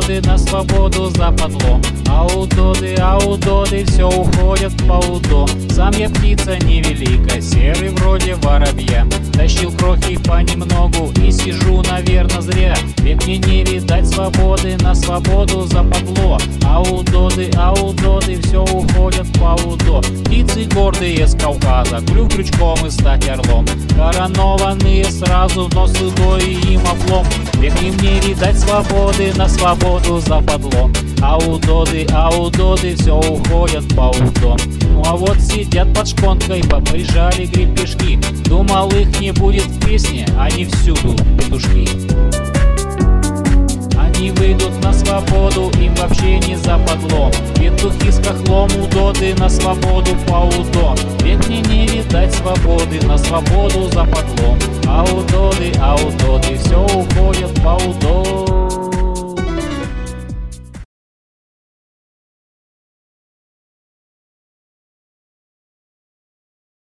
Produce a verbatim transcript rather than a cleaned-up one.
свободы, на свободу западло. А у Доды, а у Доды все уходят по УДО. Сам я птица невелика, серый вроде воробья. Тащил крохи понемногу и сижу, наверно, зря. Ведь мне не видать свободы, на свободу западло. А у Доды, а у Доды все уходят по УДО. Птицы гордые с Кавказа, клюв крючком и стать орлом. Коронованные сразу, но с удой им облом. Ведь им не видать свободы, на свободу западло. А у Доды, а у Доды все уходят по УДО. Ну а вот сидят под шконкой, поприжали гребешки. Думал, их не будет в песне, они всюду петушки. Они выйдут на свободу, им вообще не западло. Петухи с хохлом у Доды, на свободу по УДО. Ведь мне не видать свободы, на свободу западло. А у Доды, а у Доды все уходят по УДО.